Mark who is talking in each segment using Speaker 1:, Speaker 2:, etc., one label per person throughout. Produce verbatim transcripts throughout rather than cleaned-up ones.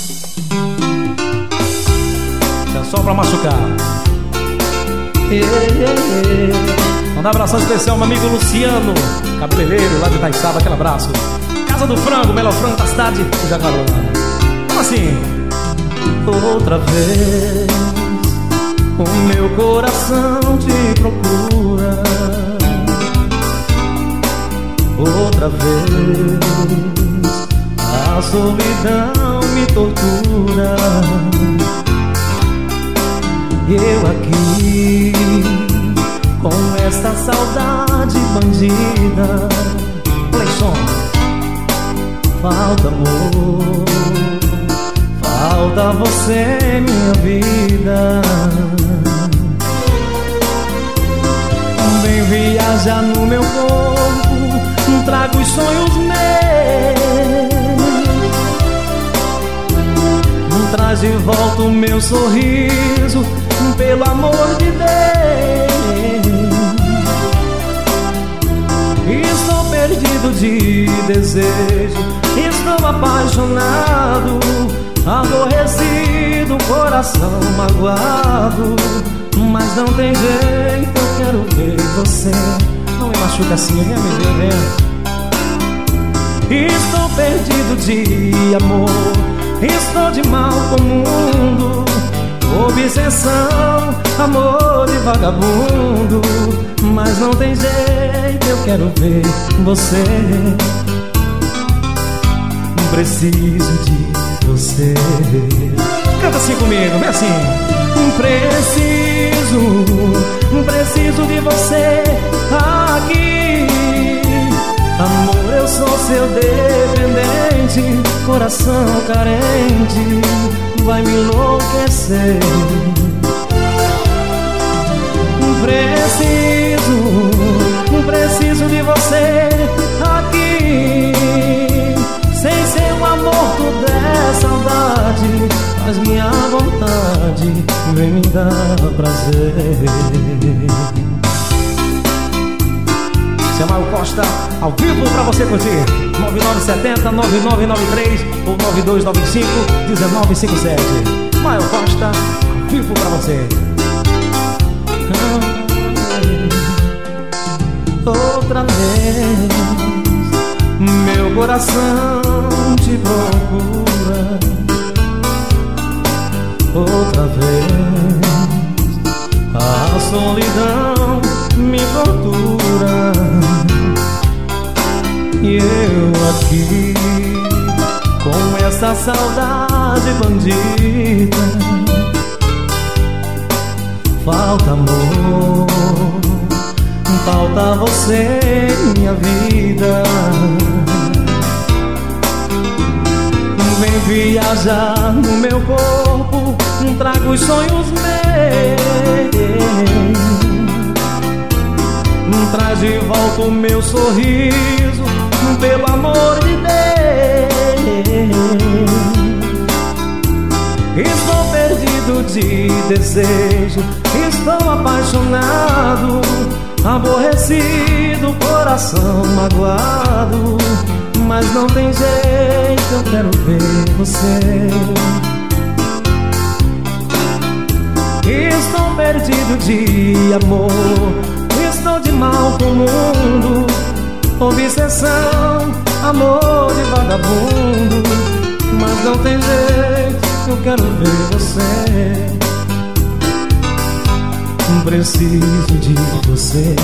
Speaker 1: Isso é só pra machucar. Manda um abração especial, meu amigo Luciano, cabeleireiro lá de Itaiçaba, aquele abraço. Casa do Frango, melhor frango da cidade de Jacareí. Como assim?
Speaker 2: Outra vez o meu coração te procura. Outra vez a solidão me tortura. Eu aqui com esta saudade bandida.
Speaker 1: Play som.
Speaker 2: Falta amor, falta você, minha vida. Vem viajar no meu corpo, trago os sonhos meus. Traz de volta o meu sorriso, pelo amor de Deus. Estou perdido de desejo, estou apaixonado, aborrecido, coração magoado. Mas não tem jeito, eu quero ver você.
Speaker 1: Não me machuca assim, venha me ver, venha.
Speaker 2: Estou perdido de amor, estou de mal com o mundo. Obsessão, amor de vagabundo. Mas não tem jeito, eu quero ver você. Preciso de você.
Speaker 1: Canta assim comigo, vem assim.
Speaker 2: Preciso, preciso de você aqui. Amor, eu sou seu dependente, coração carente, vai me enlouquecer. Preciso, preciso de você aqui. Sem seu amor tudo é saudade, mas minha vontade vem me dar prazer.
Speaker 1: Seu Maio Costa, ao vivo pra você curtir. Nove nove sete zero, nove nove nove três ou nove dois nove cinco, um nove cinco sete. Maio Costa, ao vivo pra você.
Speaker 2: Outra vez meu coração te procura. Outra vez a solidão me tortura. E eu aqui com essa saudade bandida. Falta amor, falta você, minha vida. Vem viajar no meu corpo, trago os sonhos meus. Traz de volta o meu sorriso, pelo amor de Deus. Estou perdido de desejo, estou apaixonado, aborrecido, coração magoado. Mas não tem jeito, eu quero ver você. Estou perdido de amor, estou de mal com o mundo. Obsessão, amor de vagabundo. Mas não tem jeito, eu quero ver você. Preciso de você.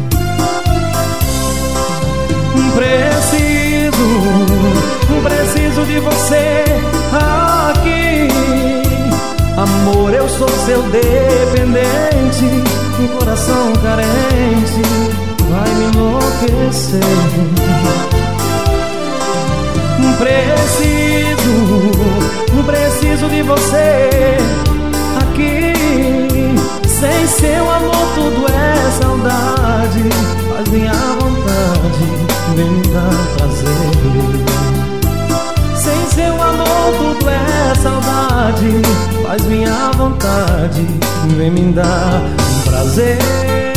Speaker 2: Preciso, preciso de você aqui. Amor, eu sou seu dependente, um coração carente, vai me enlouquecer. Preciso, preciso de você aqui. Sem seu amor tudo é saudade, mas minha vontade vem me dar prazer. Sem seu amor tudo é saudade, mas minha vontade vem me dar prazer.